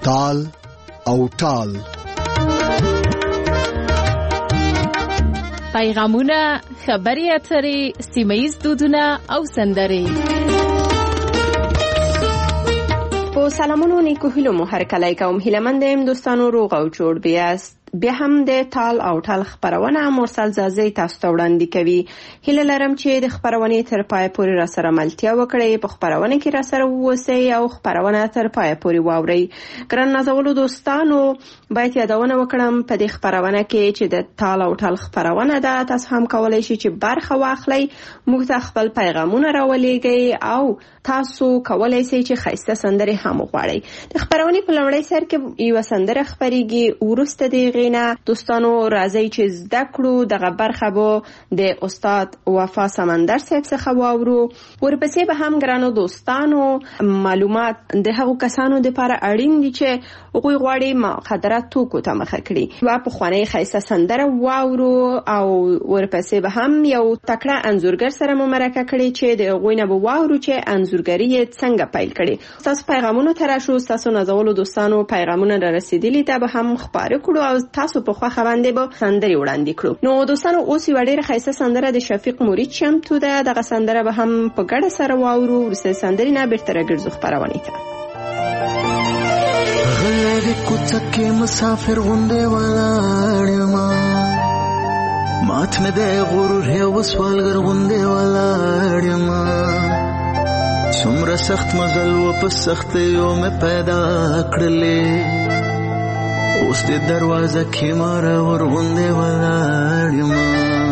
تال او ټال. پیغامونه، خبري اترې، سیمه‌ییز دودونه او سندرې. په سلامونو نیکو هیلو مو هر کله کوم. هیلمند یم دوستانو، روغ او جوړ بیاست. بیا هم د تال او ټال خبرونه مرسل زازی تاسو ته وړاندې کوي. هیله لرم چې د خبرونې تر پای پورې را سره ملتیا وکړئ. په خبرونه کې را سره اوسئ او خبرونه تر پای پورې واورئ. ګران نازولو دوستانو، باید یادونه وکړم په دې خبرونه کې چې د تال او ټال خبرونه ده. تاسو هم کولای شئ چې برخه واخلئ، موږ ته خپل پیغامونه راولېږئ او تاسو کولای شئ چې ښایسته سندرې هم وغواړئ. د خبرونې په لومړي سر کې یو سندره خبريږي، ورسته دی نه دوستانو راځي چې زده کړو. دغه برخه به د استاد وفا سمندر صاحب څخه واورو. ورپسې به هم ګرانو دوستانو معلومات د هغو کسانو لپاره اړین دي چې هغوی غواړي مخدرات توکو ته مخه کړي. و په خوانې خیسه سندره واورو او ورپسې به هم یو تکړه انځورګر سره مرکه کړي چې د هغوی نه به واورو چې انځورګري څنګه پیل کړي. تاسو پیغامونو ته راشو. تاسو نازولو دوستانو پیغامونه را رسیدلي ته به هم خبرې کړو او تاسو په خوخه باندې به سندري وړاندې کړو. نو دوستانو اوس یو ډېر ښایسته سندره د شفیق مرید چمتو ده. دغه سندره به هم په ګډه سره واورو. ورسره سندري نه بیرته راګرځو خبرونه ته. غلې کوڅه کې مسافر غونډه ولاړما، مات مې د غرور هو سوالګر غونډه ولاړما. څومره سخت مزل و په سخت یو مې پیدا کړلې، اوس د دروازه کې مار ورغونډه ولاړما.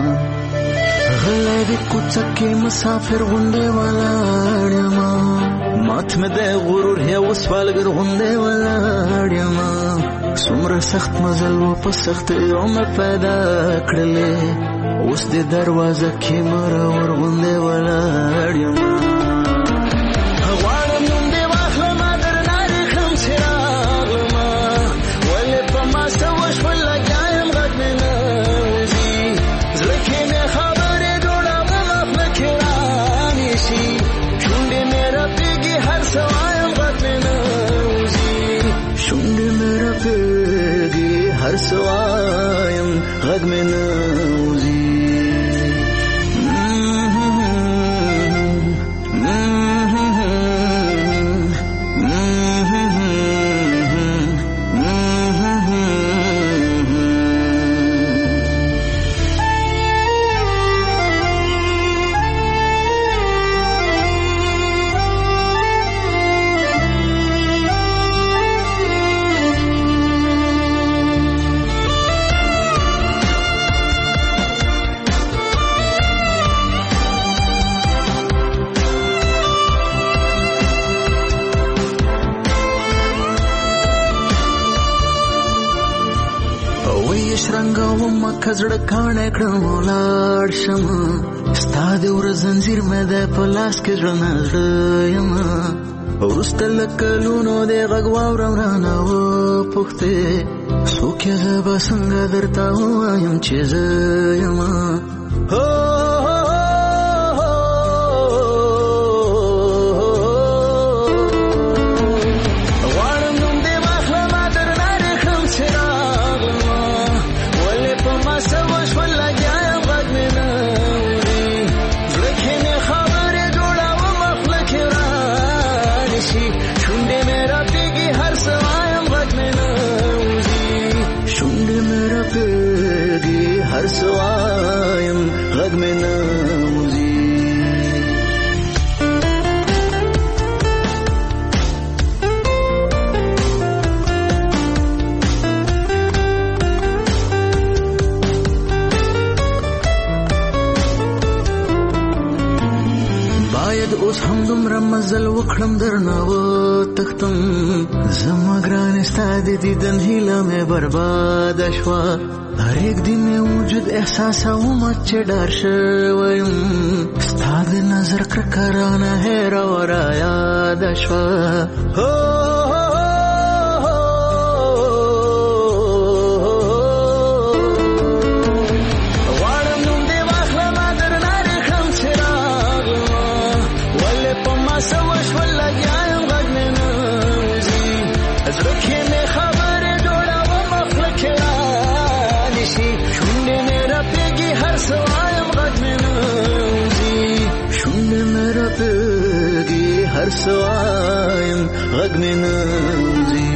غلې کوڅه کې مسافر غونډه ولاړما، مات مې د غرور هو سوالګر غونډه ولاړما. څومره سخت مزل و په سخت یو مې پیدا کړلې، اوس د دروازه کې مار ورغونډه ولاړما. هر سوایم غږ مې نوزي. کزړه کانه کړم ولاړ شم، ستا د ور زنجیر مې د پلاس کې ژوند یم. ورسته لکلونو د غږ واورم رانه و پوښتې، څوک یې زه به څنګه درته ووایم چې زه یم. هر سوایم غږ مې نوزي. باید اوس هم دومره مزل وکړم درنه وتښتم، زما ګرانې ستا د دیدن هیله مې برباده شوه. هرېک دی مې وجود احساسوم چې ډار شویم، ستا د نظر کرکه رانه هېره و رایاده شوه. غواړم نوم دې واخلمه درنه ریښم چې راغلمه، ولې په ما څه وشول لګیا یم غږ مې نه وځي. زړه کې سوایم غږ مې نه وځي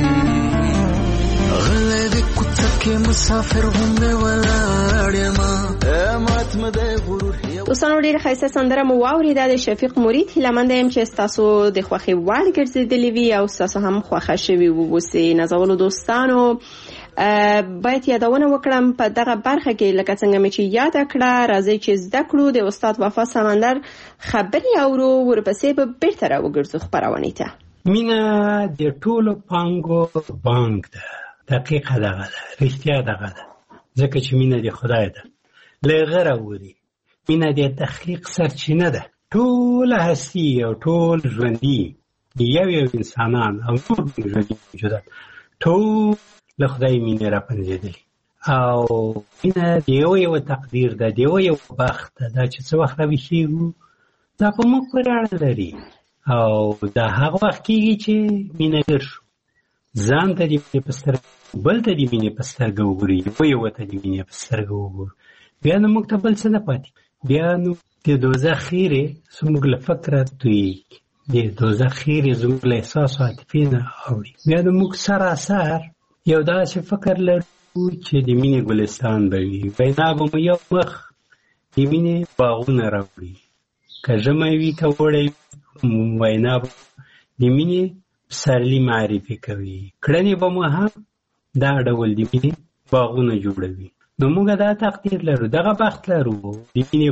غلی د کوڅه کې مسافر غوندې ولاړ یم ماتمه د غرور دوستانو ډېره ښایسته سندره مو واورېده د شفیق مرید هیله منده یم چې ستاسو د خوښې وړ ګرځېدلې وي او ستاسو هم خوښه شوي واوسي. نازولو دوستانو باید یادونه وکړم په دغه برخه کې لکه څنګه مې چې یاد کړه راځي چې زده کړو د استاد وفا سمندر خبرې اورو ورپسې به بیرته راوګرځو خپرونې ته. مینه د ټولو پانګو بانک ده، دقیقه دغه ده، رښتیا دغه ده، ځکه چې مینه د خدای ده، له غره وړي. مینه د تخلیق سرچینه ده. ټول هستی او ټول ژوندي یو انسانان او نور ژوندي موجودات ټول له خدای مینه را پنځېدلي او مینه د یو تقدیر ده، د یو بخت ده. دا چې څه وخت راویښېږو دا په موږ پورې اړه لري او دا هغه وخت کېږي چې مینهګر شو، ځان ته د مینې په سترګه، بل ته د مینې په سترګه وګوري، یو ته د مینې په سترګه وګورو، بیا نو موږ ته بل څه نه پاتې، بیا نو د دوزخ خیرې زموږ له فکره تویېږي، د دوزخ خیرې زموږ له احساسو عاطفې نه اوړي. بیا نو موږ سراسر یو داسې فکر لرو چې د مینې ګلستان به وي، وینا به مو یو مخ د مینې باغونه راوړي، که ژمی وي که اوړی وینا به د مینې پسرلي معرفي کوي، کړنې به مو هم دا ډول د مینې باغونه جوړوي. نو موږ دا تقدیر لرو، دغه بخت لرو، د مینې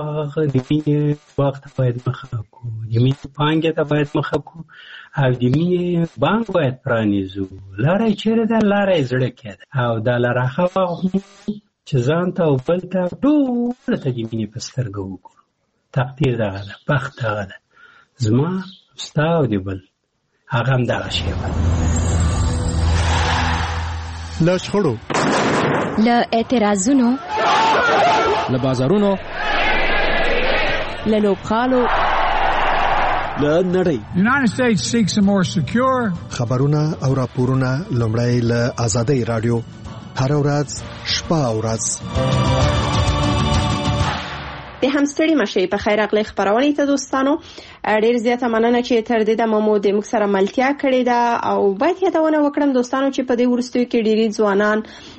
باغ ته باید مخه کړو، د مینې پانګې ته باید مخه کړو او د مینې بانک باید پرانیزو. لاره یې چېرې ده؟ لاره یې زړه کې ده او دا لاره هغه وخت چې ځان ته او بل ته ټولو ته د مینې په سترګه وګورو. تقدیر دغه ده، بخت دغه ده، زما ستا او د بل هغه هم دغه شی ده. له شخړو، له اعتراضونو، له بازارونو، له لوبغالو، له نړۍ. United States seeks a more secure. خبرونه او راپورونه لومړی له آزادۍ رادیو هر ورځ شپه او ورځ. د همستړي مشي په خیر اغلی خبرونه ته دوستانو ډیر زیاته مننه چې تر دې د مو د موږ سره ملتیا کړې ده او باید یادونه وکړم دوستانو چې په دې ورستیو کې ډیری ځوانان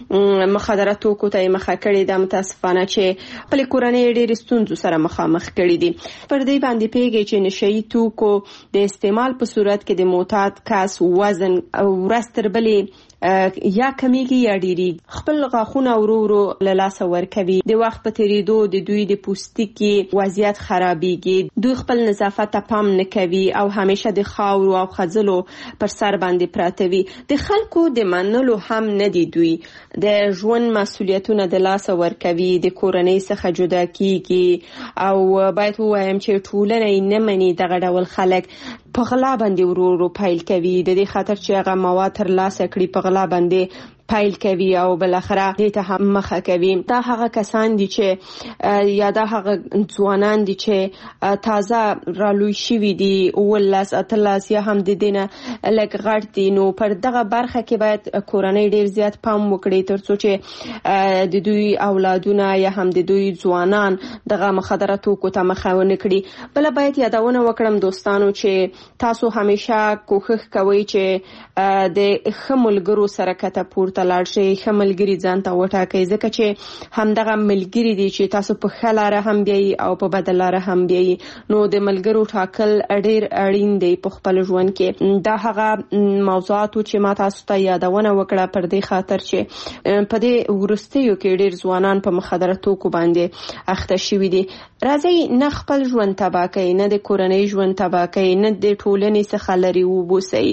مخدره توکو ته مخه کړې ده، متاسفانه چې خپل کورنۍ ډېرې ستونزو سره مخامخ کړي دي. پر دې باندې پیږي چې نشئی توکو د استعمال په صورت کې د معتاد کس وزن ورځ تر بلې یا کمیږي یا ډیری، خپل غاښونه ورو ورو له لاسه ورکوي، د وخت په تیریدو د دوی د پوستکي وضعیت خرابېږي، دوی خپل نظافت ته پام نه کوي او همیشه د خاورو او خځلو پر سر باندې پراته وي. د خلکو د منلو هم نه دي، دوی د ژوند مسؤلیتونه د لاسه ورکوي، د کورنۍ څخه جدا کیږي او باید ووایم چې ټولنه یې نه مني. دغه ډول خلک په غلا باندې ورو ورو پیل کوي، د دې خاطر چې هغه مواد تر لاسه کړي په غلا باندې پیل کوي او بل اخره دې ته هم مخه کوي. دا هغه کسان دي چې یا دا هغه ځوانان دي چې تازه رالوی شوي دي، ولس اتلاس یا هم د دینه لګ غړ دي. نو پر دغه برخه کې باید کورنۍ ډیر زیات پام وکړي ترڅو چې د دوی اولادونه یا هم د دوی ځوانان دغه مخدره توکو ته مخه ونه کړي. بل باید یادونه وکړم دوستانو چې تاسو همیشه کوښښ کوئ چې د خملګرو سره کته پورته لاړ شي، خملګری ځان ته وټاکئ، ځکه چې همدغه ملګری دي چې تاسو په خلاره هم بیاي او په بدلاره هم بیاي. نو د ملګرو ټاکل ډیر اړین دی په خپل ژوند کې. دا هغه موضوعات چې ما تاسو ته یادونه وکړه پر دې خاطر چې په دې ورستیو کې ډیر ځوانان په مخدره توکو باندې اخته شوي دي. راځي نه خپل ژوند تباہ کوي، نه د کورنۍ ژوند تباہ کوي، نه د ټولنې څخه لري وبوسي.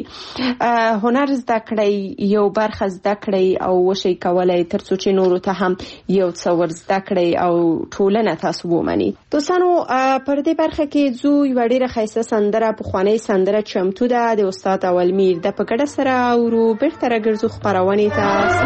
هنر زده کړئ، یو برخه زده کړئ او وشي کولای ترڅو چې نورو ته هم یو څه ور زده کړئ او ټولنه تاسو ومني. دوستانو پر دې برخه کې زو یو ډیره ښایسته سندره پخوانۍ سندره چمتو ده د استاد اولمیر د پګړه سره ورو بیرته راګرځو خبرونه تاسو.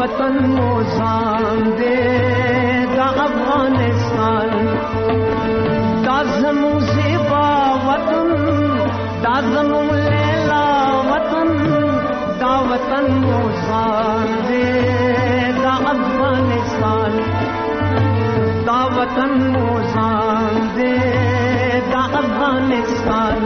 वतन मोजान दे दा अफगानिस्तान दा ज़मू ज़ेबा वतन दा ज़मू लैला वतन दा वतन मोजान दे दा अफगानिस्तान दा वतन मोजान दे दा अफगानिस्तान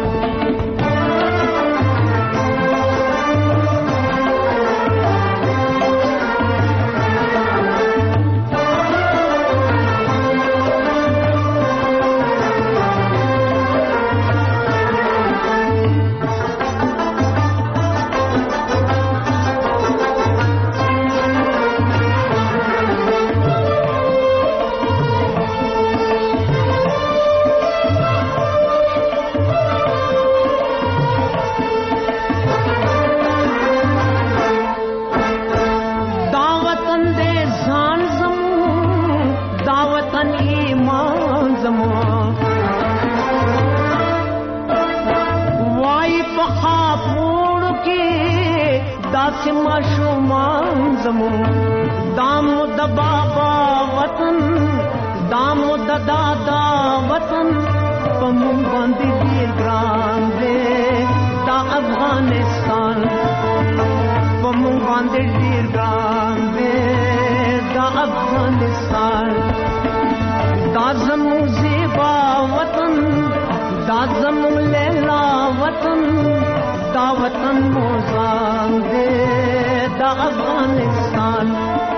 दाम द बाबा वतन दाम द दादा वतन पमु बंदी दीर ग्राम दे दा अफगानिस्तान पमु बंदी दीर ग्राम दे दा अफगानिस्तान दा ज़मू ज़ेबा वतन दा ज़मू लैला वतन दा वतन मोजान दे दा अफगानिस्तान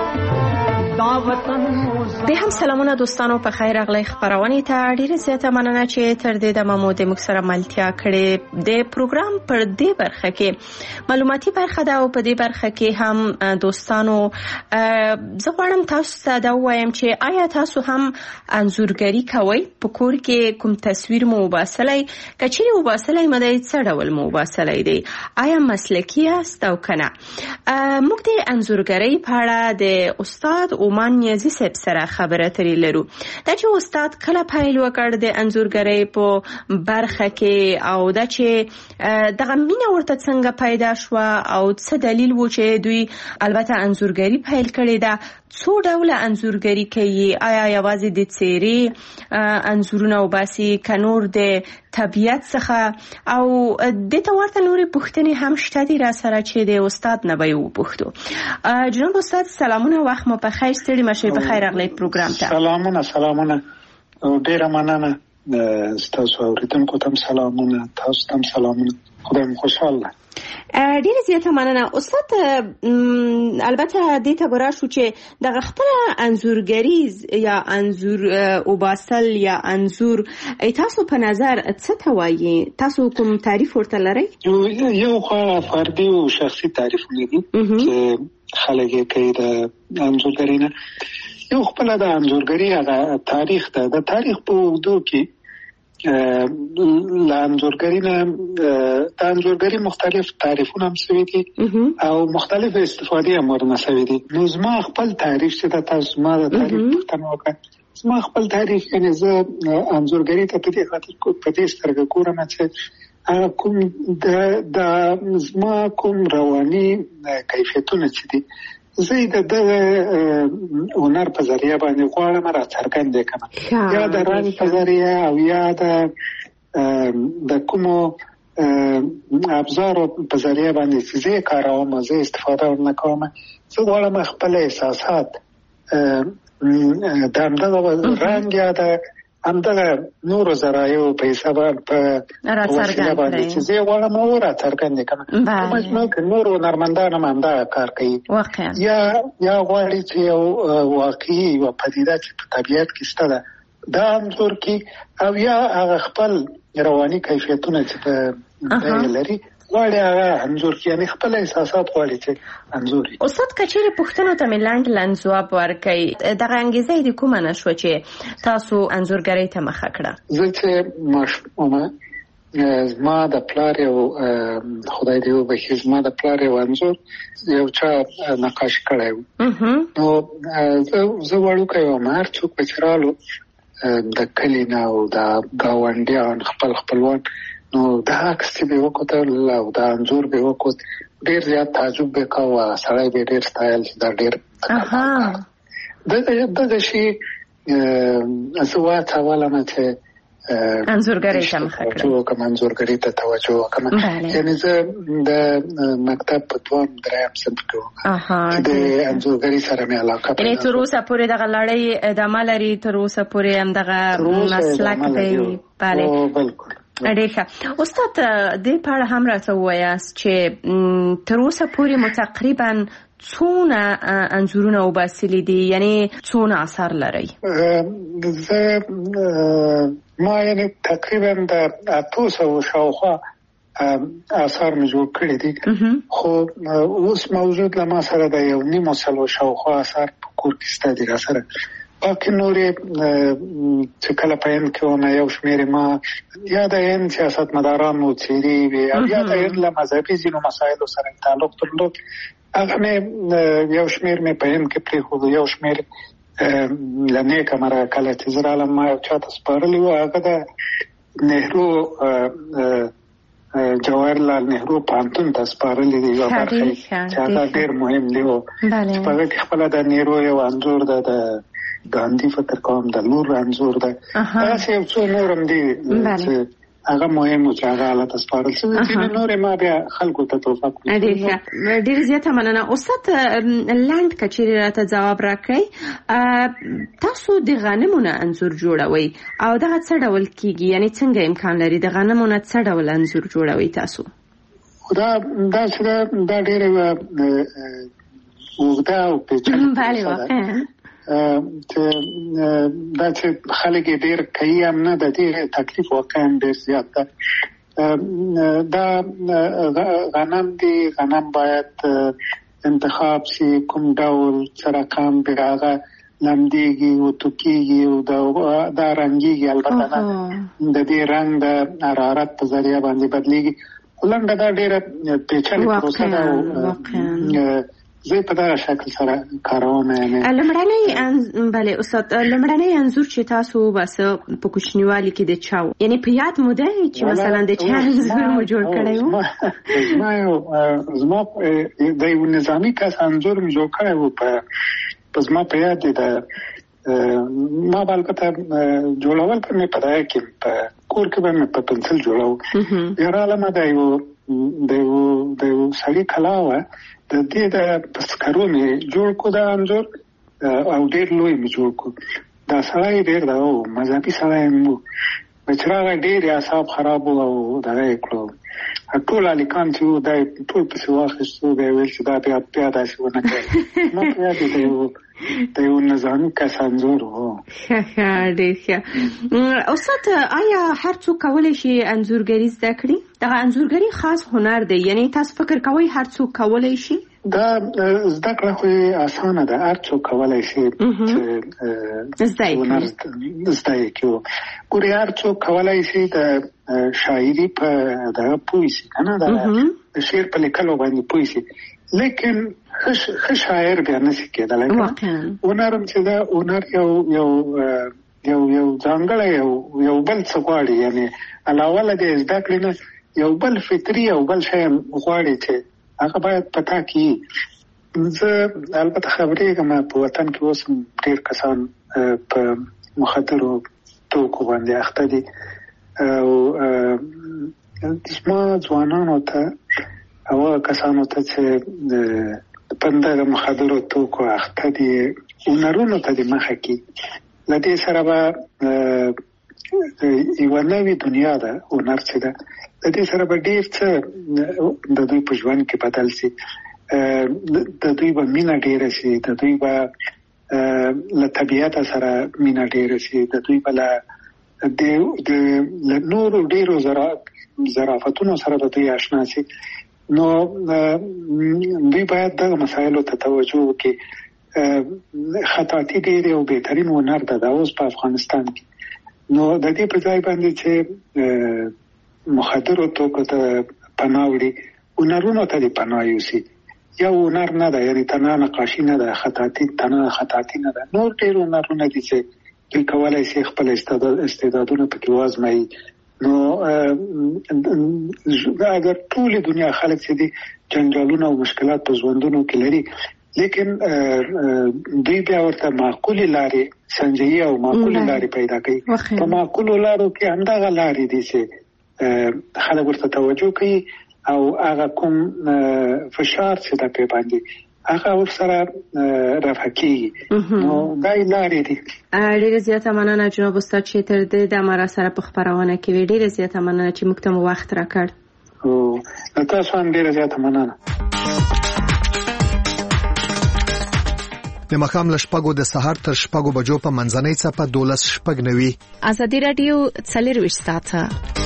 به هم سلامونه دوستانو په خیر راغلی خبرونه ته ډیره زیاته مننه چې تر دې د مو د موږ سره ملتیا کړې د پروګرام پر دې برخه کې معلوماتي برخه ده او په دې برخه کې هم دوستانو زه غواړم تاسو ته دا وایم چې آیا تاسو هم انځورګری کوئ په کور کې کوم تصویر مو وباسلای کچېرې وباسلای مده څه ډول مو وباسلای دی آیا مسلکی است او کنه موږ د انځورګری په اړه د استاد اومان نیازی صاحب سره خبره ترې لرو دا چې استاد کله پیل وکړ د انځورګری په برخه کې او دا چې دغه مینه ورته څنګه پیدا شو او څه دلیل و چې دوی البته انځورګری پیل کړی دا څو ډول انځورګری کوي آیا یوازې د څیرې انځورونه وباسي کنور د طبیعت څخه او د تورته نورې پوښتنې هم شته دي را سره چې د استاد نه به وپوښتو جناب استاد سلامونه وخت مو په خیر ستړي مشه په خیر راغلی پروګرام ته سلامونه ډیره مننه ستاسو اوریدونکو ته سلامونه تاسو ته سلامونه خدای مو خوشاله ډیره زیاته مننه استاد البته دې ته ګورا شو چې د خپل انځورګری یا انځور وباسل یا انځور تاسو په نظر څه ته وایي تاسو کوم تعریف ورته لرئ یو خو فردي او شخصي تعریفونه دي چې خلک یې کوي د انځورګری نه یو خپل د انځورګری هغه تاریخ ده د تاریخ په اوږدو کې انځورګری مختلف تعریفونه هم شوي دي او مختلف استفاده هم ورنه شوي دي نو زما خپل تعریف چې د تاسو ما د تعریف پوښتنه وکړه زما خپل تعریف یعنی زه انځورګری ته په دې خاطر په دې سترګه ګورم چې کوم د زما کوم رواني کیفیتونه چې دي زه د هنر په ذریعہ باندې غواړم راڅرګند کړم یا د رنګ په ذریعہ او یا د کومو ابزارو په ذریعہ باندې چې زه کاروم زه استفاده ورنکوم زه غواړم خپل احساسات د همدغه رنګ یا د همدغه نورو ذرایعو په حساب په وسیله باندې چې زه غواړم راڅرګند کړم مجموع کې نورو هنرمندان هم همدغه کار کوي یا غواړي چې یو واقعي یوه پدیده چې په طبیعت کې شته ده دا انځور کې او یا هغه خپل رواني کیفیتونه چې په لري غواړي هغه انځور کې یعنی خپل احساسات غواړي چې انځور استاد کچېرې پوښتنو ته مې لاندې ځواب ورکړئ دغه انګیزه دې کومه نه شوه چې تاسو انځورګرۍ ته مخه کړه زه چې ماشومه زما د پلار یو خدای دې وبخښي زما د پلار یو انځور یو چا نقاشي کړی و نو زه وړوکی وم هر څوک به چې رالو د کلي نه او د ګاونډیان خپل خپلوان نو دا عکس چې به وکړل او دا انځور به وکړ ډیر زیات تعجب وکاوه، سړی به ډیر ستایل چې دا ډیر دغه شي زه واچولم چې انځورګرۍ ته مخه کړم، انځورګرۍ ته توجه وکړم. یعنې زه د مکتب په 2-3 صنف کې وم چې د انځورګرۍ سره مې علاقه پیدا یعنې تر اوسه پورې دغه لړۍ ادامه لري، تر اوسه پورې همدغه مسلک دی؟ بالکل. ډېر ښه. استاد دې په اړه هم راته ووایاست چې تر اوسه پورې مو تقریبا څونه انځورونه وباسلي دي، یعنی څونه اثار لري؟ ما یعنی تقریبا د 800 شاوخوا اثار مې جوړ کړي دي، خو اوس موجود له ما سره د 1.5 شاوخوا اثار په کور کې شته دي را سره. باقي نورې چې کله په هند کې ونه یو شمېر ما یا د هند سیاستمدارانو څېرې وي او یا د هند له مذهبي ځینو مسایلو سره تعلق درلود، هغه مې یو شمېر مې په هند کې پرېښود، یو شمېر له نیکه مره کله چې زه رالم ما یو چاته سپارلي وو، هغه د نهرو جواهرلال نهرو پوهنتون ته سپارلي دي یوه برخه چې هغه ډېر مهم دی و چې په هغه کې خپله د نهرو یو انځور ده، د ګاندي فکر کوم د لور انځور ده، هغسې یو څو نور هم دي چې هغه مهم و چې هغه حالت سپارل شوي. ځینې نورې ما بیا خلکو ته تحفه کړي. ډېر زیاته مننه. استاد لنډ که چېرې راته ځواب راکړئ، تاسو د غنمو نه انځور جوړوئ او دغه څه ډول کېږي؟ یعنې څنګه امکان لري د غنمو نه څه ډول انځور جوړوئ تاسو؟ دا ډېره اوږده او پیچلې دا چې خلک یې ډېر کوي هم نه، د دې تکلیف واقعا ډېر زیات ده. دا غنم دی، غنم باید انتخاب شي کوم ډول څه رقم بیا هغه لمدېږي او توکېږي او دا رنګېږي، البته د دې رنګ د حرارت په ذریعه باندې بدلېږي. لنډه دا ډېره پیچلې پروسه ده او زه په دغه شکل سره کاروم. لومړنی انځور چې تاسو وباسه په کوچنیوالي کې د چا و؟ یعنې په یاد مو دی چې مثلا د چا انځور مو جوړ کړی و؟ زما د یو نظامي کس انځور مې جوړ کړی و، په زما په یاد دی. ما به البته جوړول به مې په دغه کې په کور کې به مې په پنسل جوړو. بیا رالمه د یو سړي کلا وه، د دې د سکرو مې جوړ کړو دا انځور او ډېر لوی مې جوړ کړو. دا سړی ډېر دا و مذهبي سړی هم و، بچراغه ډېر اعصاب خراب و او دغه یې کړو. ټول هلکان چې وو دا یې ټول پسې واخیستو، بیا یې ویل چې دا بیا داسې ونه کوي. ما په یاد دی د یو نظامي کس انځور و. ښه ډېر ښه. استاد آیا هر څوک کولی شي انځورګري زده کړي؟ دغه انځورګري خاص هنر دی، یعنې تاسو فکر کوئ هر څوک کولی شي؟ دا زده کړه خو اسانه ده، هر څوک کولی شي چې هنر زده یې کړي. ګورې هر څوک کولی شي د شاعري په دغه پوه شي، که نه د شعر په لیکلو باندې پوه شي، لیکن ښه شاعر بیا نشي کېدلی. هنر هم چې ده، هنر یو ځانګړی یو بل څه غواړي، یعنې علاوه له دې زده کړې نه یو بل فطري یو بل شی هم غواړي چې هغه باید په تا کې وي. زه البته خبرېږم په وطن کې اوس هم ډېر کسان په مخدرو توکو باندې اخته دي او زما ځوانانو ته او کسانو ته چې په دغه مخدرو توکو اخته دي هنرونو ته دې مخه کړي. له دې سره به یوه نوې دنیا ده هنر چې ده، د دې سره به ډېر څه د دوی په ژوند کې بدل شي. د دوی به مینه ډېره شي، د دوی به له طبیعت سره مینه ډېره شي، د دوی به له نورو ډېرو ظرافتونو سره به دوی آشنا شي. نو دوی باید دغه مسایلو ته توجه وکړي. خطاطي ډېر یو بهترین هنر ده دا اوس په افغانستان کې. نو د دې په ځای باندې چې مخدرو توکو ته پناه وړي، هنرونو ته دې پناه یوسي. یو هنر نه ده، یعنې تنها نقاشي نه ده، تنها خطاطي نه ده، نور ډېر هنرونه دي چې دوی کولی شي خپل استعدادونه پکې وازمایي نو اگر ټول دنیا خلک چې دي جنجالونه او مشکلات په ژوندونو کې لري لیکن دوی بیا ورته معقول لارې سنجي او معقول لارې پیدا کوي په معقول لارو کې همدغه لارې دي چې خلک ورته توجه کوي او هغه کوم فشار چې د په باندې هغه ورسره رفع کیږي نو دای لارې دي. ډیره زیاته مننه جناب استاد چې تر دې د مرا سره په خبرونه کې ډیره زیاته مننه چې موږ ته وخت راکړ. او تاسو هم ډیره زیاته مننه. د مخام لشپګو د سحر تر شپګو بجو په منځنۍ څپه 12:09 ازادي رادیو 24 ساعته.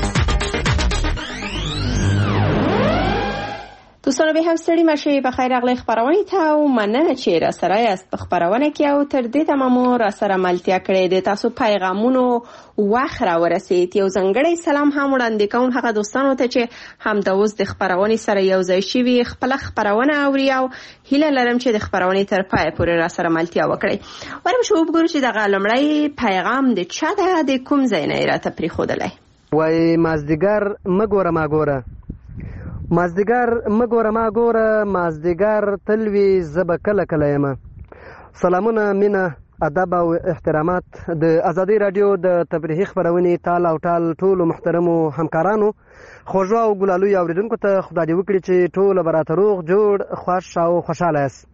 دوستانو به هم ستړي مشه په خیر اغلی خبرونه ته او مننه چې را سره است په خبرونه کې او تر دې تمامو را سره ملتیا کړې د تاسو پیغامونو واخره ورسید. یو ځنګړی سلام هم وړاندې کوم هغه دوستانو ته چې هم د اوس د خبرونه سره یو ځای شي خپل خبرونه اوري او هیله لرم چې د خبرونه تر پای پورې را سره ملتیا وکړي. ورم شو وګورئ چې د غلمړی پیغام د چا د کوم ځای نه راته پری خودلای. وای مازدیګر مګوره ماګوره مازدیګر مګوره ماګوره مازدیګر تلوي زب کله کله یم. سلامونه مینه ادب او احترامات د ازادي رادیو د تفریحي خبرونې تال او ټال ټولو محترمو همکارانو خوږو او ګلالو اوریدونکو ته خدای دې وکړي چې ټول براته روغ جوړ خوښ او خوشاله یاست.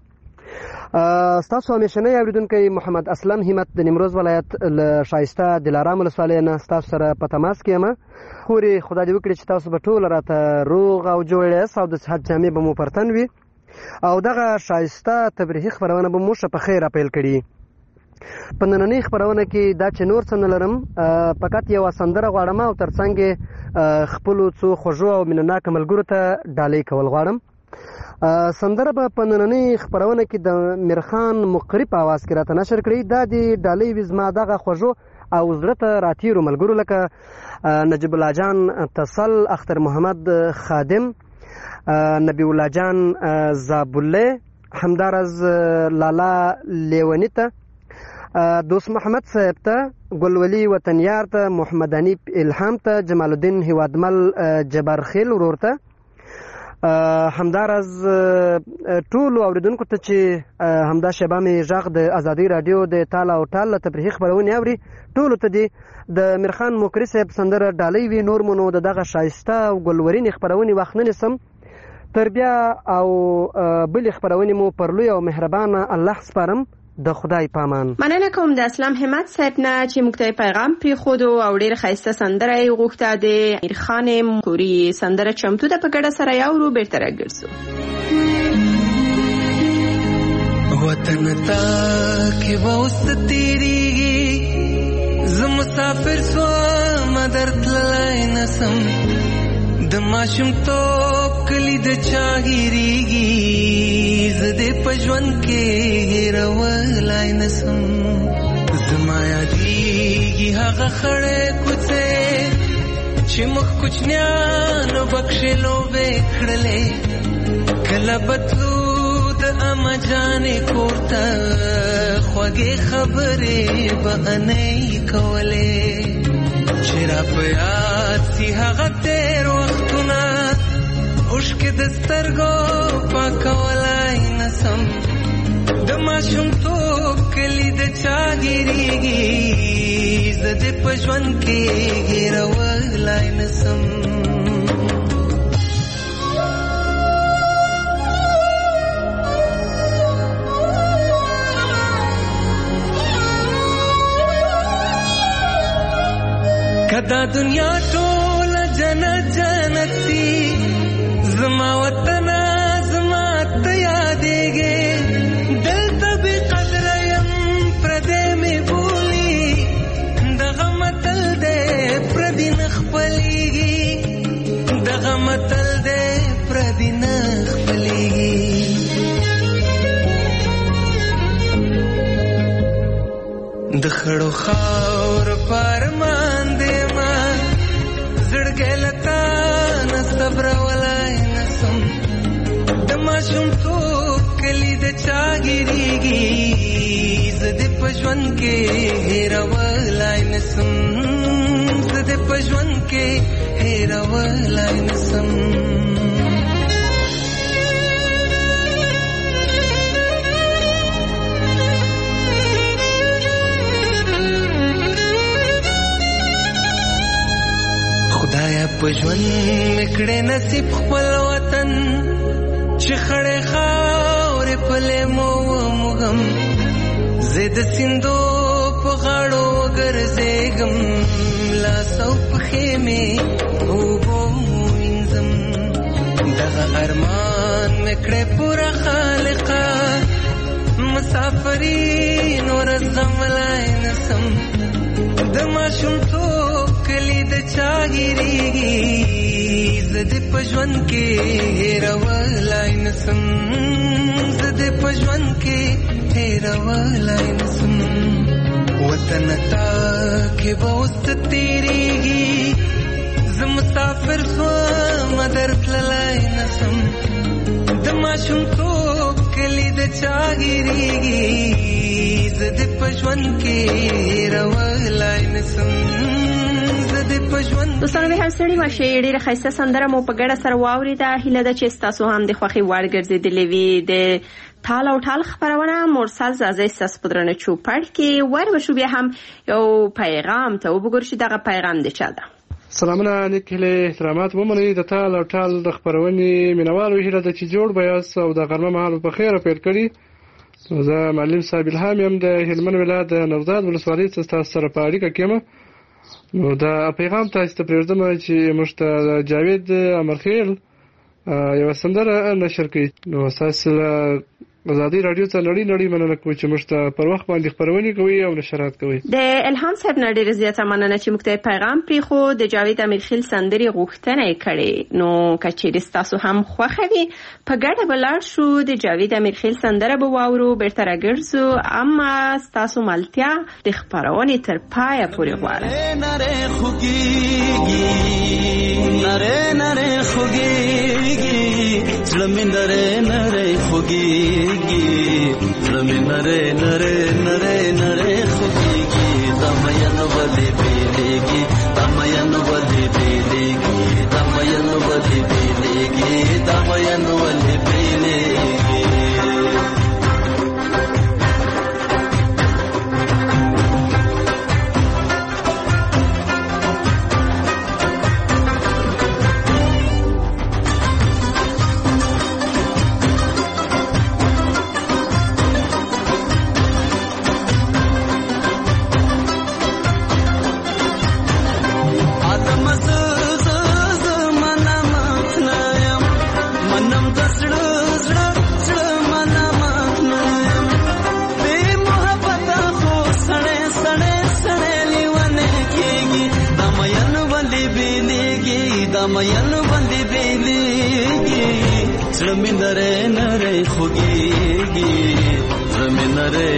ستاسو همیشنی اوریدونکی محمد اسلم همت د نیمروز ولایت له شایسته دلارام ولسوالۍ نه ستاسو سره په تماس کې یم. خوري خدای دې وکړي چې تاسو به ټول راته روغ او جوړ یاست او د صحت جامې به مو پر تن وي او دغه شایسته تفریحي خبرونه به مو ښه په خیر پیل کړي. په نننۍ خبرونه کې دا چې نور څه نه لرم فقط یوه سندره غواړم او تر څنګ خپلو څو خوږو او مینهناکه ملګرو ته ډالۍ کول غواړم. سندره به په نننۍ خبرونه کې د میرخان مقری په اواز کې راته نشر کړي. دا د ډالۍ وي زما دغه خوږو او زړه ته راتیرو ملګرو لکه نجیب الله جان تصل، اختر محمد خادم، نبی الله جان زابله، همدارز لالا لیونی ته، دوست محمد صاحب ته، ګلولي وطنیار ته، محمد انیب الهام ته، جمال الدین هیوادمل جبارخیل ورور ته، همدارز ټولو اوریدونکو ته چې همدا شیبه مې غږ د ازادي رادیو د تال او ټال تفریحي خبرونه اوري ټولو ته دي د میرخان مقری صاحب سندره ډالۍ وي. نور مونو د دغه شایسته او ګلورین خبرونه وخت نه نسم تر بیا او بل خبرونه مو پر لوی او مهربانه الله سپارم. د خدای پامان. مننه کوم د اسلام همت صاحب نه چې موږ ته پیغام پری خود او ډیر خیسته سندره یې غوښته د میرخان مقری سندره چمتو د پکړه سره یو رو بیرته راګرځو. وطن تا کې ووست تیریږي زه مسافر سوم درتلای نسم د ماشوم تو کلی د چاګیریږي زه دې پژوند کې هیرولای نسم زما یادېږي هغه خړې کوڅې چې مخ کوچنیانو بکشې لوبې کړلې کله بتلو د اما جانې کور ته خوږې خبرې به انۍ کولې چې را په یاد سي هغه تېر وختونه اوښکې د سترګو پاکولای نسم د ماشومتوب کلي د چا ګیریږي زه دې په ژوند کې هېرولای نسم کدا دنیا ټول جنت جنتی زما وطن زما ته یادېږي دلته بې قدره یم پردی مې بولي دغه متل دی پردي نه خپلېږي دغه متل دی پردي نه خپلېږي د خړو خاور پارمان زړګلتا نه صبر ولای نسم د ماشومتوب کلي د چا ګیریږي زه دې په ژوند کې هېرولای نسم زه دې پژوند کې هېرولای نسم خدایا پژوند مکړه نصیب خپل وطن چې خړې خاورې پلې مو مغم زید سیندو په غاړو ګرځېږم لاسو پښې مې اوبو وینځم دغه ارمان مکړه پورا خالقه مسافرین ورځ غملای نسم د ماشومتوب کلی د چاګیریږي زده پژوند کې هېرولای نسم زده پژوند کې هېرولای نسم وطن تا کې به اوس تېرېږي زه مسافر شوم درتللی نسم د ماشومتوب کلی د چاګیریږي زده پژوند کې هېرولای نسم دوستانو به هم ستړي ماشئ ډېره ښایسته سندره مو په ګډه سره واورېده هیله ده چې ستاسو هم د خوښې وړ ګرځېدلې وي د تال او ټال خپرونه مرسل زازی ستاسو په درنه چوپړ کې ور بشو بیا هم یو پیغام ته وګورو چې دغه پیغام د چا ده سلامونه نیک هیلې احترامات ومنئ د تال او ټال د خپرونې مینوالو هیله ده چې جوړ به یاست او د غرمه مهال په خیره پیل کړي زه معلم صاحب الهام یم د هلمند ولایت د نوزاد ولسوالۍ څخه تاسو سره په اړیکه کې یم نو دا پیغام تاسو ته پرېږدم چې موږ ته جاوید امرخیل یو سندره نشر کړي نو تاسو ازادي رادیو ته نړۍ مننه کوم چې موږ ته پر وخت باندې خبرونه کوي او نشرات کوي د الهام صاحب ډېر زیاته مننه چې موږ ته پیغام پرې خو د جاوید امرخیل سندري غوښتنه کړې نو کچېرې تاسو هم خوښه وي په ګډه بلار شو د جاوید امرخیل سندره به واورو بیرته راګرځو اما تاسو ملتیا د خبرونه تر پایه پورې غواړم نره خوږيږي زمين نره خوږيږي زمين نره خوږيږي دميان ولي بيليږي دميان ولي بيليږي دميان ولي بيليږي دميان ولي بيليږي دميان ولي بيليږي زمين نره خوږيږي زمين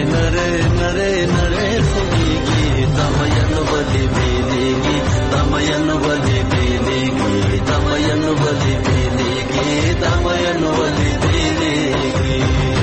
نره خوږيږي دميان ولي بيليږي دميان ولي بيليږي دميان ولي بيليږي دميان ولي بيليږي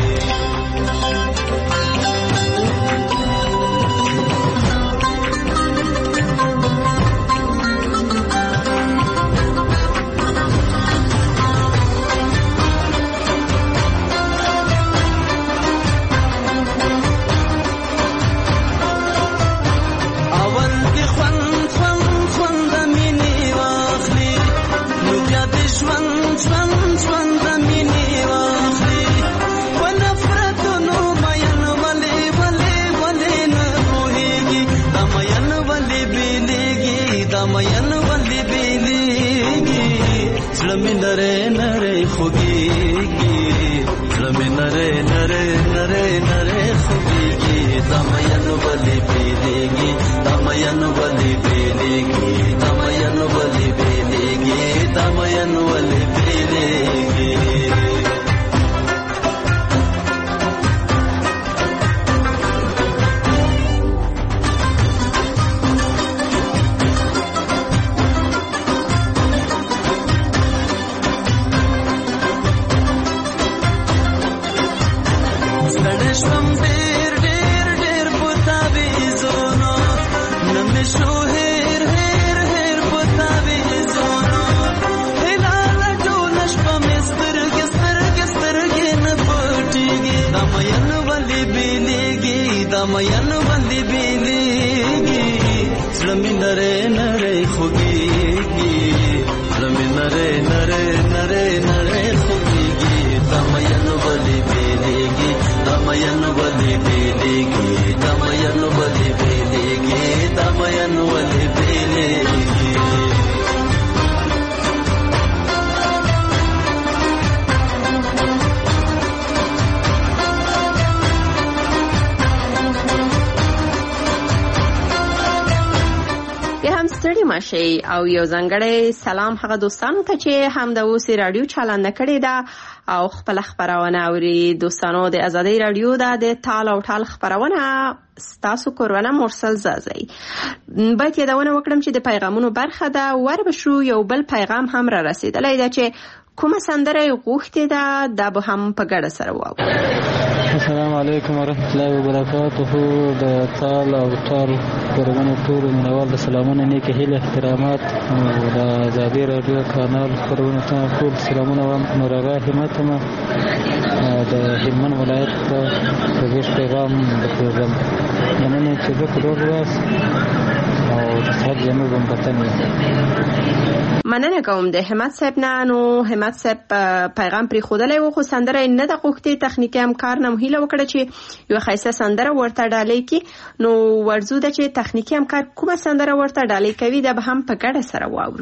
دميان ولي بيليږي زمين نره خوږيږي زمين نره خوږيږي دميان ولي بيليږي دميان ولي بيليږي دميان ولي بيليږي دميان ولي بيليږي مین باندې بیلیږي دا مین باندې بیلیږي زړه مې نری نری خوږیږي زړه مې نری نری نری نری خوږیږي دا مین باندې بیلیږي دا مین باندې بیلیږي دا مین باندې بیلیږي دا مین باندې بیلیږي ستړي ماشي او یو ځانګړی سلام هغه دوستانو ته چې هم د اوسې رادیو چالان کړي دا او خپل خبرونه اوري. دوستانو د ازادي رادیو د تال او ټال خبرونه ستاسو کورونه مرسل زازي باید یادونه وکړم چې د پیغامونو برخه ده وربشو یو بل پیغام هم را رسیدلی ده چې کومه سندره غوښتې ده دا به هم په ګډه سره واورو. السلام علیکم ورحمت الله وبرکاته. د تال او ټال پروګرام ټول منوال سلامونه نیک هیله احترامات او د ازادي رادیو کانال پروګرام ته ټول سلامونه او نورغه همت ما د هلمند ولایت په پیغام د پروګرام نن چې په پروګرام او د صحت جنوب وطن مننه کوم د همت صاحب نه. نو همت صاحب پیغام پری خودلې و خو سندره نه د غوښتي تخنیکی امکار نه مهیله وکړه چې یو خاصه سندره ورته ډالې کی. نو ورزو د چې تخنیکی امکار کومه سندره ورته ډالې کوي دا به هم په ګډه سره واورو.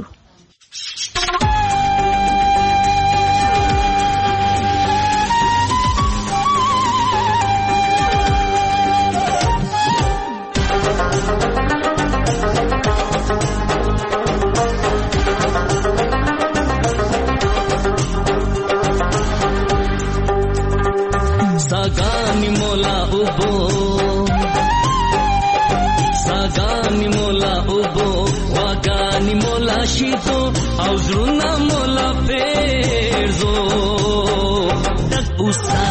Sagani mola ubo wagani mola shito auzruna mola perzo tak usa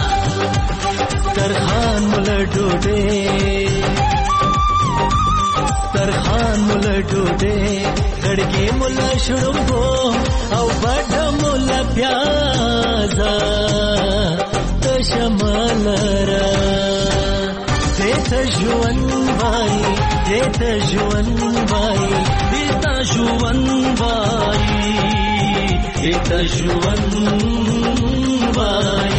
tarhan mola dode gadge mola shurumbo au bada mola pyaza شمالرا دیتا جوان بائی دیتا جوان بائی دیتا جوان بائی دیتا جوان بائی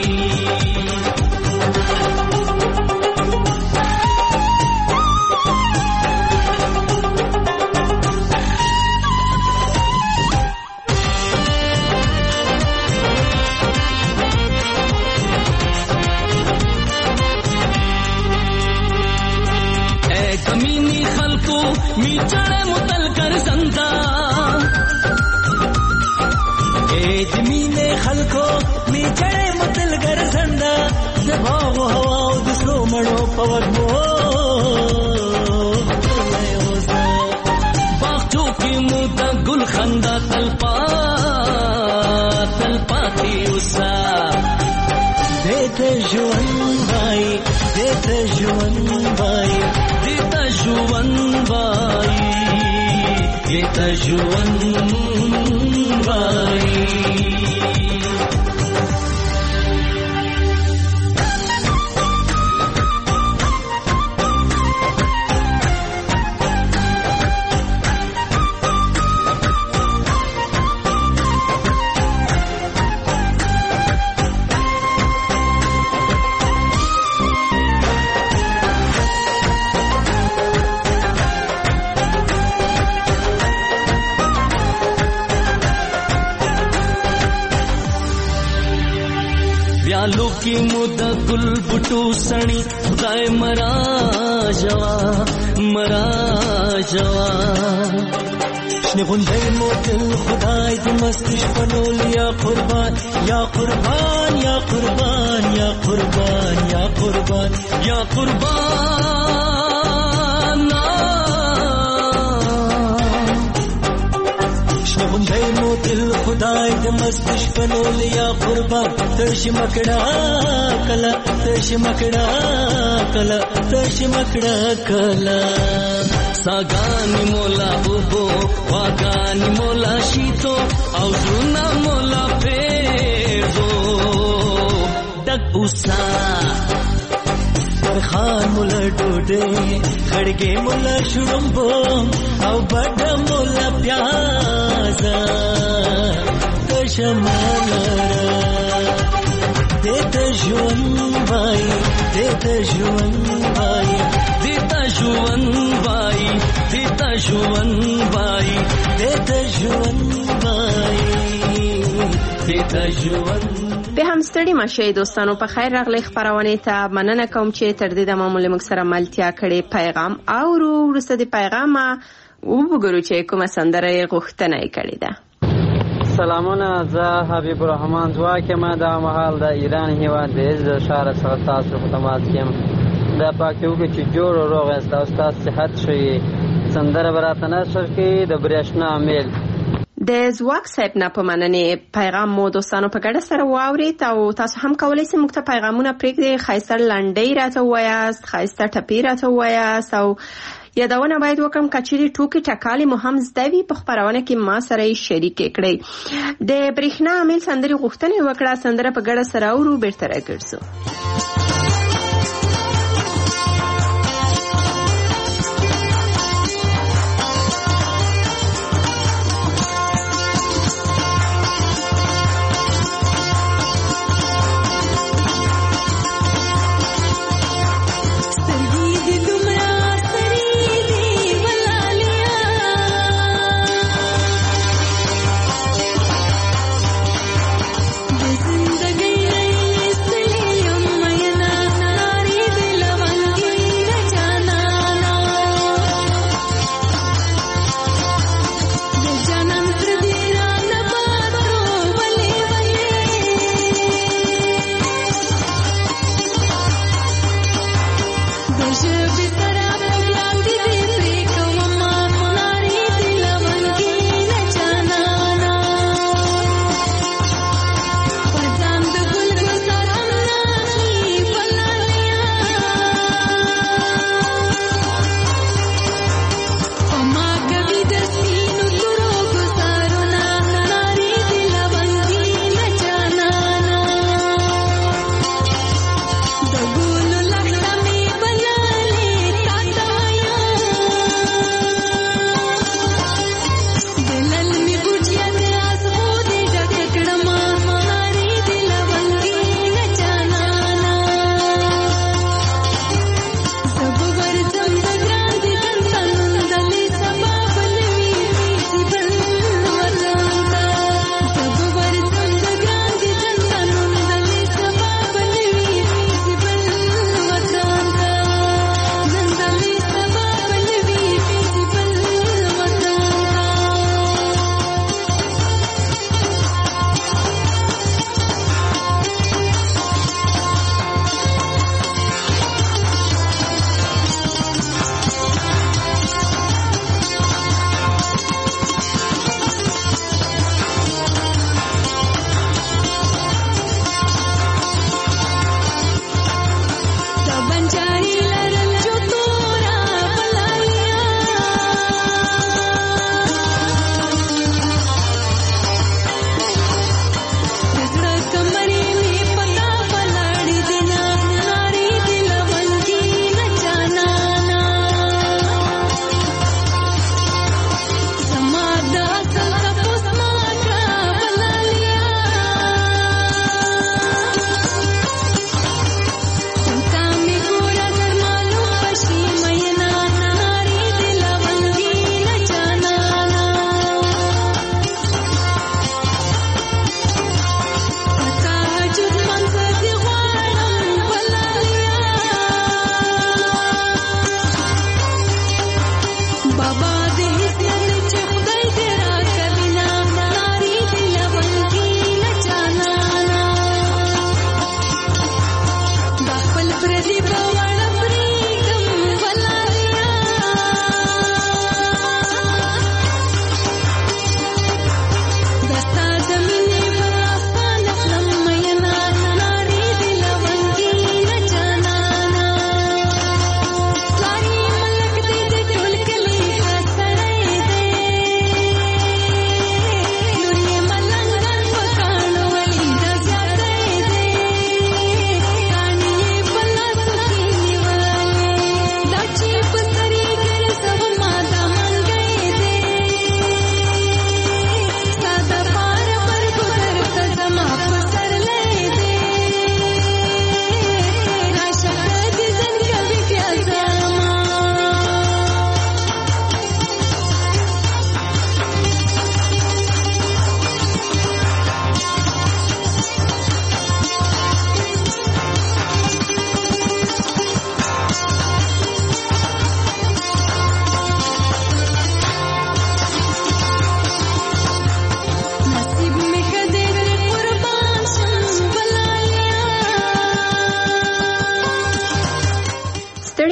می چڑے متل کر زندہ زمین خلکو می چڑے متل کر زندہ دباغ و ہوا دسرو مڑو پوگمو باغچو کی مودا گل خندہ تلپاتی اسا دیتے جوان بائی دیتے جوان بائی دیتا جوان بائی دیتا جوان بائی व्यालो की मुद गुल बुटू सणी खुदाए मरा जवा शने गुंदे मोतिल खुदाए दी मस्तिश पनोल या कुर्बान या कुर्बान या कुर्बान या कुर्बान या कुर्बान या कुर्बान शने गुंदे मोतिल खुदाए दी मस्तिश पनोल या कुर्बान तर्श मकड़ा कला सागानी मोला उबो वागानी मोला शीतो आउजुना मोला पेजो تک اوسا خان مولا ډوډۍ خړګې مولا شړمبو او بډ مولا پیاز کشماله دته ژوند وای دته ژوند وای دته ژوند وای دته ژوند وای دته ژوند وای دته ژوند به هم ستړي مشه دوستانو په خیر راغلی خبرونه ته مننه کوم چې تر دې د معمول موږ سره ملتیا کړي پیغام او ورسته د پیغام وګورو چې کومه سندره غوښتنه یې کړې ده. سلامونه، زه حبیب الرحمن ځواک یم. دا مهال د ایران هیواد د شهر څخه تاسو په تماس کې یم. دا پاکي وکړي چې جوړ او روغ یاست او ستاسو صحت ښه وي. سندره به راته نشر کړي د برېښنا میل. د زواک صاحب نه په مننې پیغام مو دوستانو په ګډه سره واورید او تاسو هم کولی شئ موږ ته پیغامونه پرېږدئ. ښایسته لنډۍ راته ووایاست، ښایسته ټپې راته ووایاست او یادونه باید وکړم که چیرې ټوکې ټکالې مو هم زده وي په خپرونه کې ما سره یې شریکې کړئ. د برېښنا میل سندرې غوښتنې وکړه، سندره په ګډه سره اورو، بیرته راګرځو.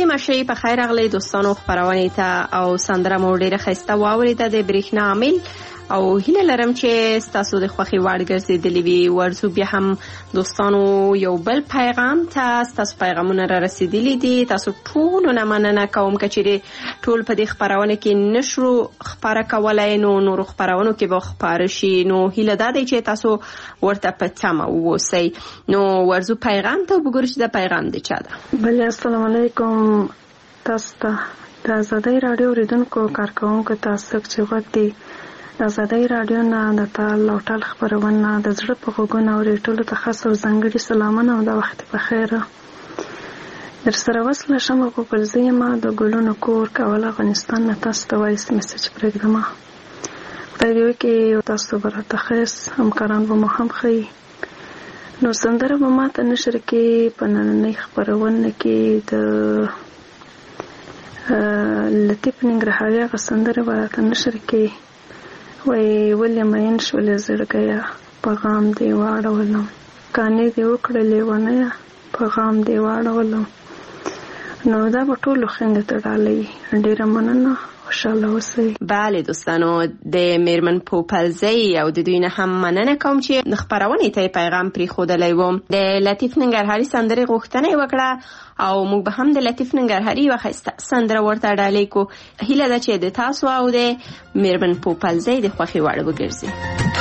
نیمه شی په خیر راغلی دوستانو خبرونه ته او سندره مو ډیره ښایسته واوریده د برېښنا عامل او هیله لرم چې تاسو د خوښي وړ ګرځېدلې وي. ورزو بیا هم دوستانو یو بل پیغام ته تاسو پیغامونه را رسیدلي دي. تاسو ټول نه مننه کوم کچېرې ټول په دې خبرونه کې نشو خبره کولای نو نور خبرونو کې به خبر شي. نو هیله ده چې تاسو ورته په تمه اوسئ. نو ورزو پیغام ته وګورئ چې د پیغام دی چا ده. بله السلام علیکم تاسو ته د آزادۍ راډیو اوریدونکو کارکوونکو تاسو چې غوښتي د آزادۍ راډیو نه د تال او ټال خبرونه د زړه په غوږونو اوري ټولو ته خاص او ځانګړي سلامونه او د وخت په خیر. در سره وصله شمه غوګلزی ما د ګلونو کور کول افغانستان نه تاسو ته وایس میسج پرېږدم. خدای دې وکړي تاسو برته خاص همکاران به مو هم ښي. نو سندره به ماته نشر کې په نننۍ خبرونه کې د لطیف ننګرهاري هغه سندره به راته نشر کې وای ولې مین شولې زړګیا پیغام دی واړولم کانې دی وکړلې ونه پیغام دی واړولم. نو دا په ټولو خويندو ته ډالۍ ډیره مننه خوشاله اوسئ. بله دوستانو د میرمن پوپلزی او د دوی نه هم مننه کوم چې خبرونه ته پیغام پری خودلای وم. د لطیف ننګرهاري سندره غوښتنه وکړه او موږ به هم د لطیف ننګرهاري وخت سندره ورته ډالۍ کو. هیله ده چې د تاسو او د میرمن پوپلزی د خوښي وړ وګرځي.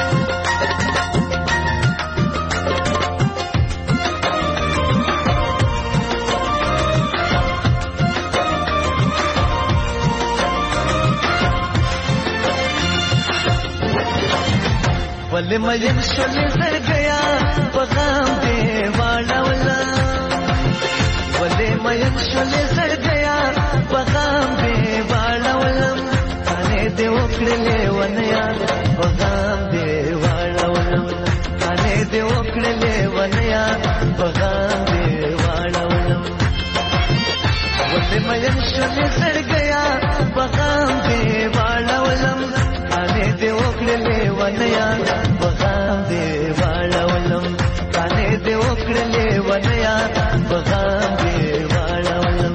ولې مې شولې زړګیا پیغام دی واړولم ولې مې شولې زړګیا پیغام دی واړولم کانې دې وکړلې ونیا پیغام دی واړولم کانې دې وکړلې ونیا پیغام دی واړولم ولې مې شولې زړګیا پیغام دی واړولم کانې دې وکړلې ونیا پیغام دی واړولم کانې دې وکړلې ونیا پیغام دی واړولم.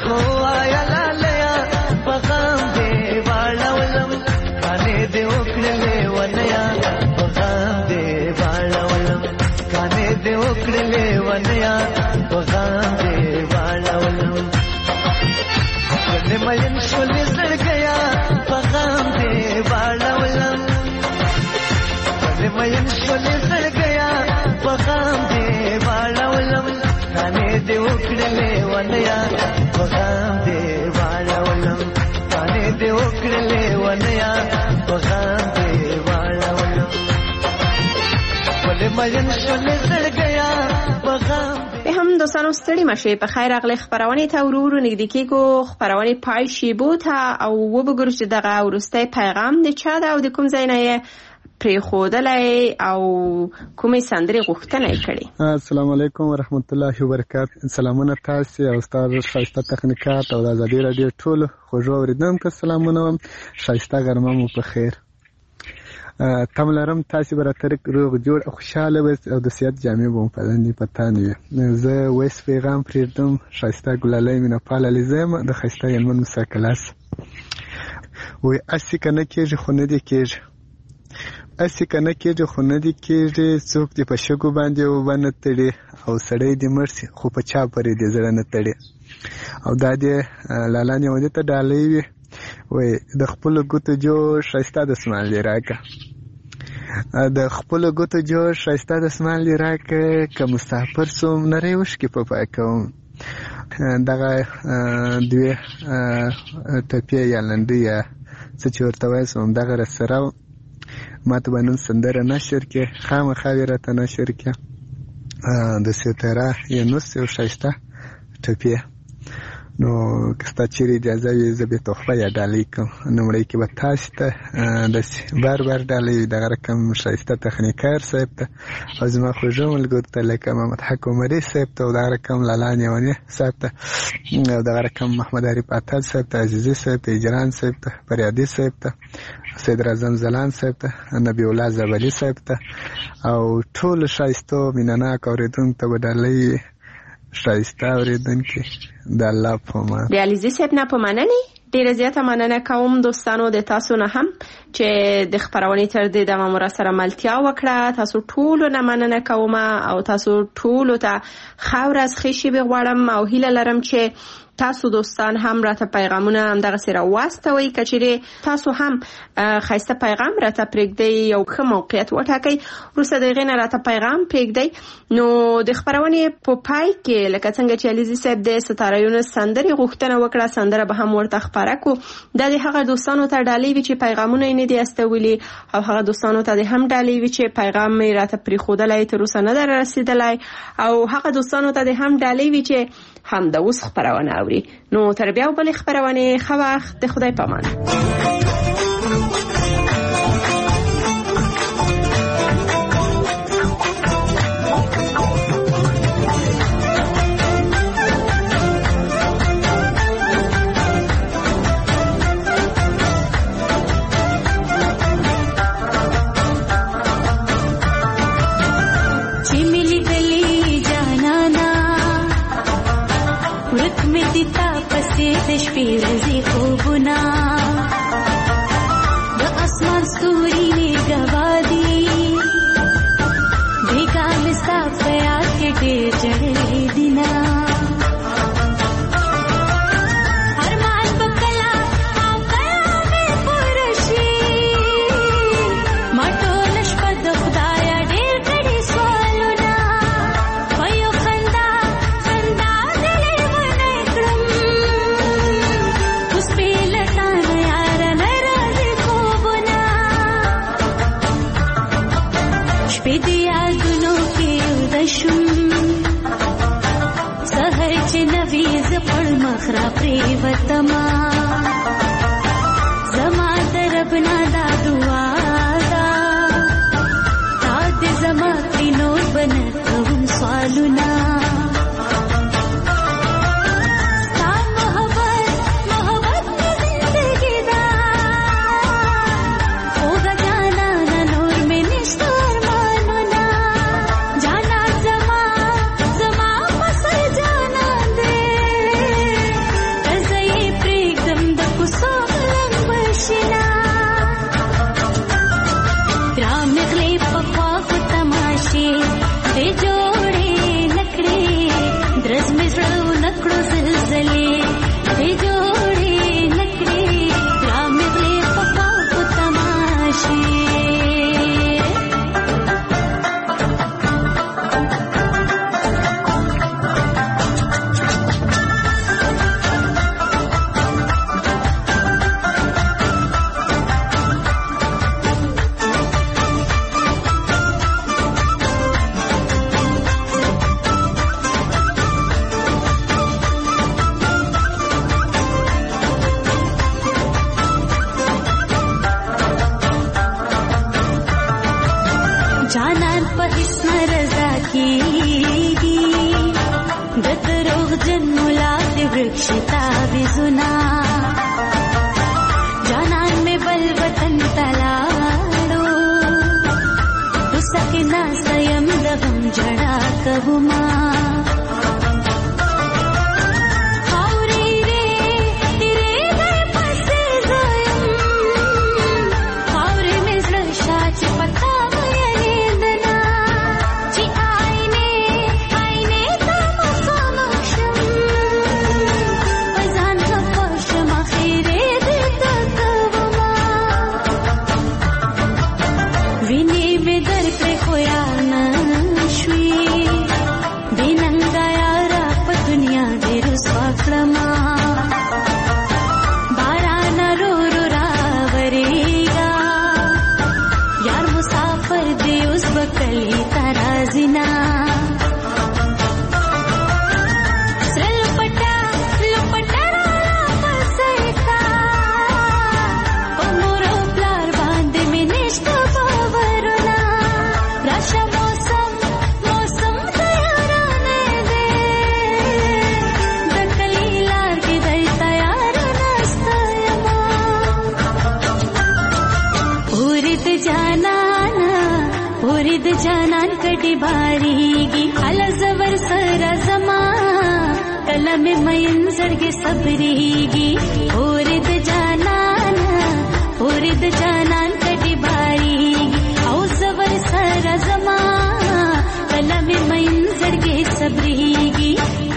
خو آیا لالیا بغام دې واړولم کانې دې وکړلې ونیا بغام دې واړولم کانې دې وکړلې ونیا بغام دې واړولم ولې مېن شولې زړګیا بغام دې واړولم ولې مېن شولې زړګیا بغام دې واړولم کانې دې وکړلې ونیا بغام دې واړولم کانې دې وکړلې ونیا بغام دې واړولم ولې مېن شولې زړګیا بغام. به هم دوستانو ستړي مشئ، په خیر راغلی خپرونې ته ورو نږدې کېږو. خپرونې پای شیبو ته او وبګورو چې دغه وروستی پیغام د چا ده او د کوم ځای نه یې پرېښودلی او کومې سندرې غوښتنه یې کړې. السلام علیکم ورحمت الله وبرکاته. سلامونه تاسې او ستاسو ښایسته تخنیکات او د ازادي راډیو ټولو خوږو اورېدونکو سلامونه وم. ښایسته غرمه مو په خیر. تم لرم تاسې به راته روغ جوړ او خوشحاله اوسئ او د صحت جامې به مو په تن وي. زه ویس پیغام پرېږدم. ښایسته ګلالۍ مینهپال علیزه یم د ښایسته هلمند موسی کلاس. وایي هسې که نه کېږي خو نه دې کېږي، هسې که نه کېږي خو نه دې کېږي، څوک دې په شګو باندې اوبه نه تړي او سړی دې مړ شي خو په چا پورې دې زړه نه تړي. او دا دې لالا نیولې ته ډالۍ وي. وایي د خپلو ګوتو جوړ ښایسته دستمال دې راکړه، د خپلو ګوتو جوړ ښایسته دستمال دې راکړه، که مسافر سوم نرۍ اوښکې په پای کوم. دغه دوې ټپې یا لنډۍ یا څه چې ورته وایي سوم دغه راسره و. ما ته به نن سندره نشر کړې، خامخا یې راته نشر کړې د سیترا یونس یو ښایسته ټپې. نو که ستا چیرې اجازه وي زه بې تحفه یا ډالۍ کړم. لومړی کې به تاسې ته داسې بار ډالۍ وي دغه رقم ښایسته تخنیکار صاحب ته او زما خوږو ملګرو ته لکه محمد حق عمري صاحب ته او دغه رقم لالا نیونې صاحب ته او دغه رقم محمد عارف اتل صاحب ته، عزیزي صاحب ته، اجران صاحب ته، فریادي صاحب ته، صدر اعظم زلان صاحب ته، نبی الله زبلی صاحب ته او ټول ښایستو مینهناک اورېدونکو ته به ډالۍ ښایسته اورېدونکي د الله په امان. د علیزي صاحب نه په مننې ډېره زیاته مننه کوم دوستانو د تاسو نه هم چې د خپرونې تر دې دمه مو راسره ملتیا وکړه. تاسو ټولو نه مننه کوم او تاسو ټولو ته ښه ورځ ښې شېبې غواړم او هیله لرم چې تاسو دوستان هم راته پیغامونه همدغسې راواستوئ. که چیرې تاسو هم ښایسته پیغام راته پرېږدئ، یو ښه موقعیت وټاکئ، وروسته د هغې نه راته پیغام پرېږدئ. نو د خپرونې په پای کې لکه څنګه چې علیزي صاحب د ستاره یونس سندرې غوښتنه وکړه، سندره به هم ورته خپره کړو. دا د هغه دوستانو ته ډالۍ وي چې پیغامونه یې نه دي استولي او هغه دوستانو ته د هم ډالۍ وي چې پیغام یې راته پرېښودلی تر اوسه نه ده رسېدلی او هغه دوستانو ته د هم ډالۍ وي چې هم د اوس خپرونه اوري. نو تر بیا بلې خپرونې ښه وخت، د خدای په امان. شپې ورځې خوبونه د اسمان ستوري مې ګوا دي، بېګا مې ستا په یاد کې ډېر ژړلي دینه. ارمان به کله او کله مې پوره شي، ما ټوله شپه د خدایه ډېر کړي سوالونه، په یو خندا خندا د لیونی کړم. شپې د یادونو کې یوده شوم، سهر چې نوي زه پړ مخ را پرېوتمه، زما د رب نه دا دعا ده، تا دې زما کړي نور به نه کوم سوالونه. رازونه جانان می بل وطن تلاړو وسکه ناسیم دغم جړا کوما جانان کټي باريږي اله زور سره زما کلم مين زړګي صبريږي اورد جانان کټي باريږي او زور سره زما کلم مين زړګي صبريږي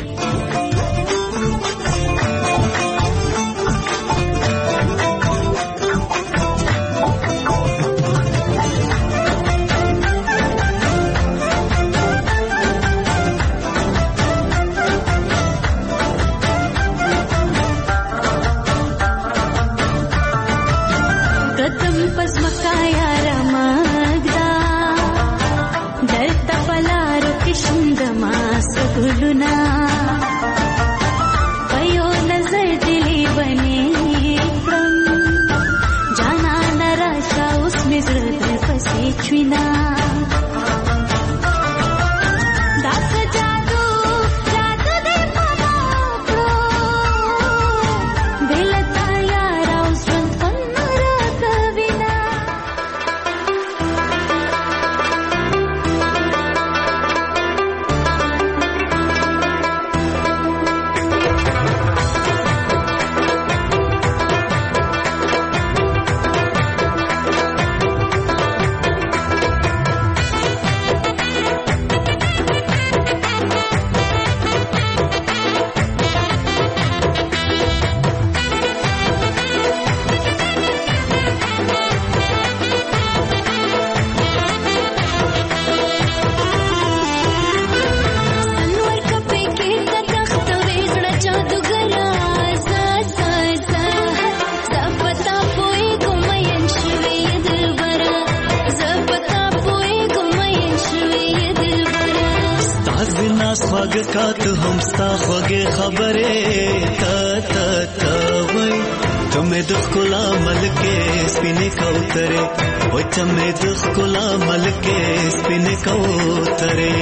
خواږه هم ستا خوږې خبرې تا وای ته مې د ښکلا ملکې سپینې کوترې وای ته مې د ښکلا ملکې سپینې کوترې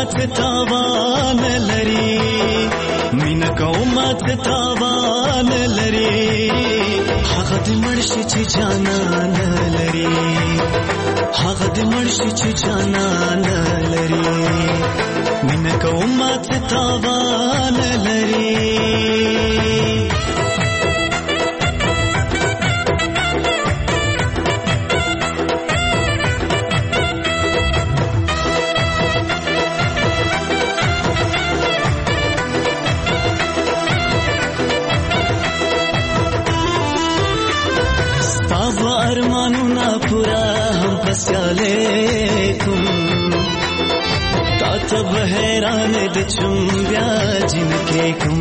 مات تاوان لري مینا کومات تاوان لري هغه د مرشي چې جانان لري هغه د مرشي چې جانان لري مینا کومات تاوان لري ارمانونا پورا هم پسیالیکم تا تب حیران دچم بیا جنکے کم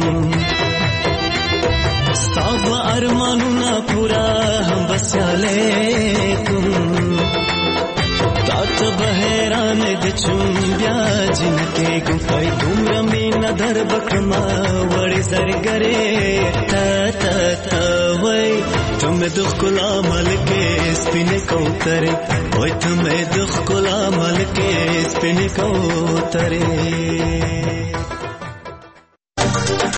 ستاب ارمانونا پورا هم پسیالیکم تا تب حیران دچم بیا جنکے کم پای دومره مینا در بکرما وړي زرګره تا تا تا وای تمہیں دکھ کلا مل کے سپینے کوترے اوے تمہیں دکھ کلا مل کے سپینے کوترے